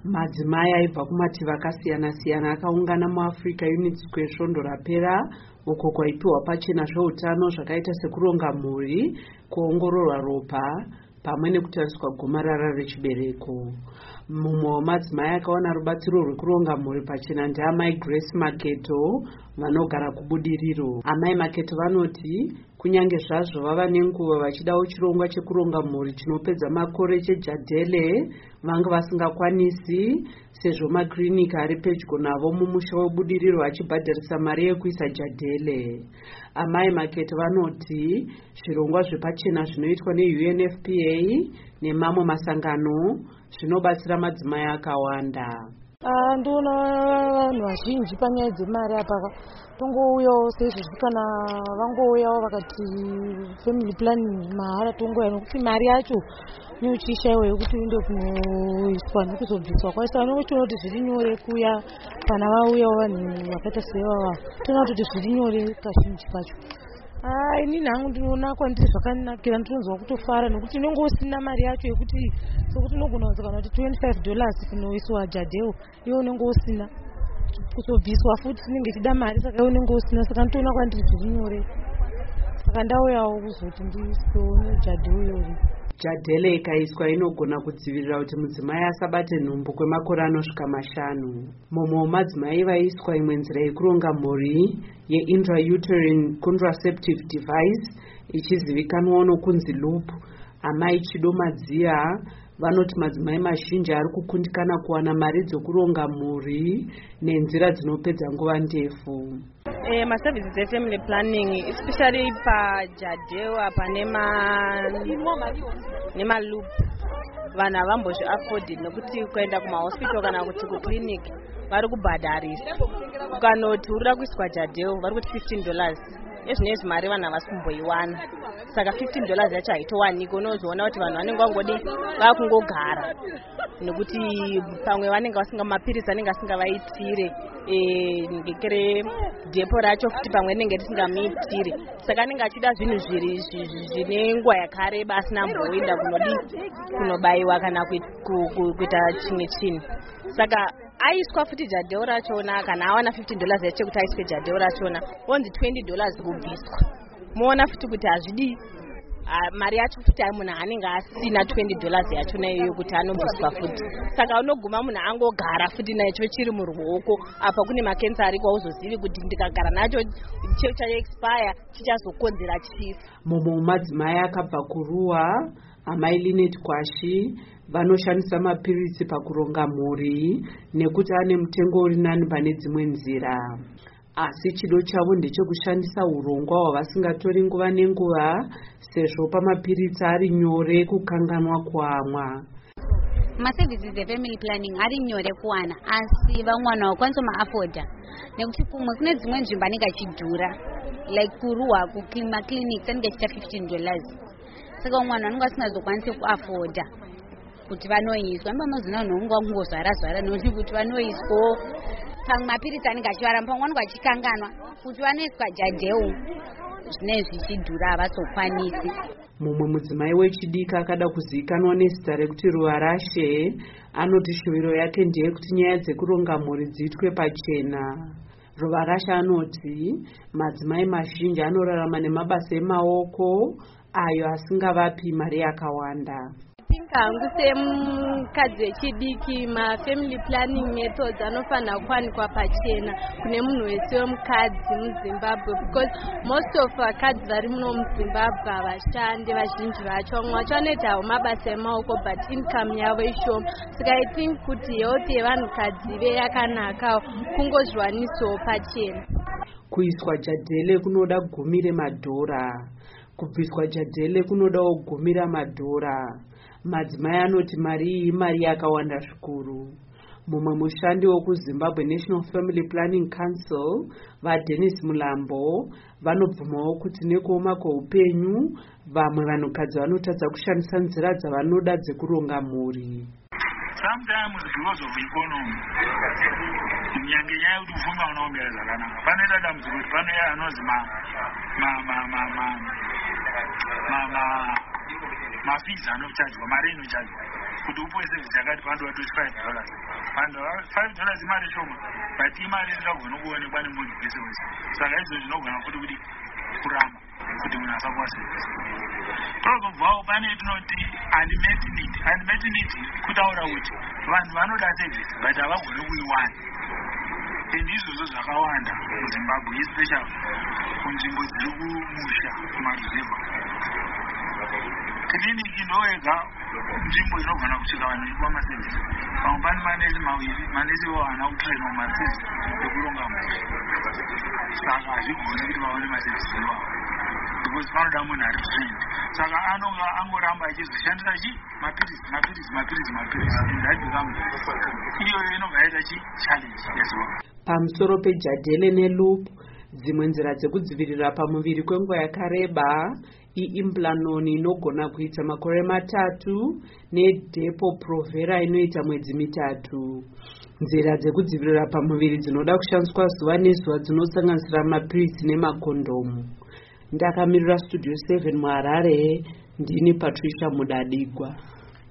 Madzimai aibva kumativi akasiyana-siyana akaungana muAfrica Unity Square svondo rapera, uko kwaipiwa pachena zveutano zvakaita sekuronga mhuri, kuongororwa ropa pamwe nekutariswa gomarara rechibereko. Mumwe wemadzimai akawana rubatsiro rwekuronga mhuri pachena ndeamai Grace Maketo vanogara kubudiriro. Amai Maketo vanoti kunyange zvazvo vava nenguva vachidawo chirongwa chekuronga mhuri chinopedza makore cheJadele, vanga vasingakwanisi sezvo makirinika ari pedyo navo mumusha webudiriro achibhadharisa mari yekuisa Jadele. Amai Maketo vanoti zvirongwa zvepachena zvinoitwa neUNFPA nemamwe masangano zvinobatsira madzimai akawanda. Ndona vanhu vazhinji panyaya dzemari apa tongouyawo seizvozvi kana vangouyawo vakati family planning mahara tongouya nokuti mari yacho neuchishayiwa yekuti uinde kunoiswa nekuzobviswa kwaisa vanongotona kuti zviri nyore kuya kana vauyawo vanhu vakaita sevava toona kuti zviri nyore kazhinji kacho. Inini hangu ndinoona kwandiri zvakanakira ndinonzwa kutofara nokuti unenge usina mari yacho yekuti sokuti unogona kunzikana kuti $25 kunoiswa Jadeo iwe unenge usina kuzobviswa futi inenge ichida mari saka iwe unenge usina saka ndinoona kwandiri zviri nyore saka ndauyawo kuzoti ndione Jadeo iyoyo. Jadele ikaiswa inogona kudzivirira kuti mudzimai asabate nhumbu kwemakore anosvika 5. Mumwe wemadzimai vaiswa imwe nzira yekuronga mhuri ye-intrauterine contraceptive device ichizivikanwa nokunzi loop. Amai Chido Madziya vanoti madzimai mazhinji ari kukundikana kuwana mari dzokuronga mhuri nenzira dzinopedza nguva ndefu. Maservices efamily planning especially paJadeo apa nemaloop vanhu havambozviafford nokuti kuenda kumahospital kana kuti kuclinic vari kubhadharisa. Ukanoti urida kuiswa Jadeo vari kuti $15. Ezvinezvi mari vanhu havasi kumboiwana saka $15 yacho haitowanika. Unozoona kuti vanhu vanenge vangodi vakungogara nekuti pamwe vanenge vasinga mapirisi anenge asingavaitire ngekere depo racho futi pamwe rinenge risingamiitire saka anenge achida zvinhu zvine nguva yakareba asina mboenda kunobayiwa kana kuita chimwe chinhu. Saka aiswa futi Jadeo rachona kana awana $15 yacho kuti aiswe Jadeo rachona onzi $20 kubviswa. Muona futi kuti hazvidi mari yacho futi munhu anenge asina $20 yachona iyoyo kuti anobviswa futi. Saka unoguma munhu angogara futi nacho chiri muruoko apa kune makensa ariko auzozivi kuti ndikagara nacho chichaexpire chichazokonzera chifa. Mumwe madzimai akabva kuruwa amai Linet Kwashi vanoshandisa mapirisi pakuronga mhuri nekuti ane mutengo uri nani pane dzimwe nzira. Asi chido chavo ndechekushandisa urongwa hwavasingatori nguva nenguva sezvo pamapirisi ari nyore kukanganwa kuamwa. Maservices efamily planning ari nyore kuwana asi vamwana vakwanisa maafoda nekuti kumwe kune dzimwe nzvimbo anenge achidhura like kuruwa kumaclinics anenge achiita $15 saka vamwana vanenge vasingazokwanisi kuafoda kuti vanoiswa ambamazina nhonga kungozvara nokuti kuti vanoiswa pamwe mapirisi anenge achivara pamwe vanenge vachikanganwa kuti vanoiswa Jadeo zvinezvi zvichidhura havazokwanisi. Mumwe mudzimai wechidiki akada kuzivikanwa nezita rekuti Ruvarashe anoti shuviro yake ndeyekuti nyaya dzekuronga mhuri dziitwe pachena. Ruvarashe anoti madzimai mazhinji anorarama nemabasa emaoko ayo asingavapi mari yakawanda. Hangu semukadzi wechidiki mafamily planning methods anofanira kuwanikwa pachena kune munhu wese wemukadzi muZimbabwe because most of vakadzi vari muno muZimbabwe havashandi vazhinji vacho. Vamwe vacho vanoitawo mabasa emaoko but income yavo ishoma. Saka I think kuti health yevanhukadzi ive yakanakawo kungozviwanisawo pachena. Kuiswa Jadele kunoda $10. Kubviswa Jadele kunodawo $10. Madzimai anoti mari iyi mari yakawanda zvikuru. Mumwe mushandi wekuZimbabwe National Family Planning Council vaDennis Mulambo vanobvumawo kuti nekuoma kweupenyu vamwe vanhukadzi vanotadza kushandisa nzira dzavanoda dzekuronga mhuri. Sometimes because of economy nyange nyaya kuti ufuma unaomera zvakanaka panoita dambudziko kuti panoya anozi mafees anochajwa mari inochajwa kuti upoe service yakati pandowa $25 vanhu $5 imari shoma but imari isingagona kuonekwa nemunhu wese wese saka izvo zvinogona kuti kuramba kuti munhu asakuwa service tozobvawo pane tinoti unmet need kutaura kuti vanhu vanoda service but havagoni kuiwana and izvozvo zvakawanda muzimbabwe especially kunzvimbo dziri kumusha kumaruzevha kiriniki ndoega nzvimbo inogona kusvika vanhu vamaservice vamwe pane manesi maviri manesi vavana kutraina mumaservice ekuronga mhuri saka hazvigoni kuti vaone maservice ivavo because panoda munhu ari trained saka anonga angoramba achizoshandisa mapirisi and that becomes iyoyo inobva yaita challenge as well. Pamusoro pejadhele neloop, dzimwe nzira dzekudzivirira pamuviri kwenguva yakareba iimplanoni inogona kuita makore 3 nedepo provera inoita mwedzi 3. Nzira dzekudzivirira pamuviri dzinoda kushandiswa zuva nezuva dzinosanganisira mapirisi nemakondomu. Ndakamirira Studio 7 muHarare, ndini Patricia Mudadigwa.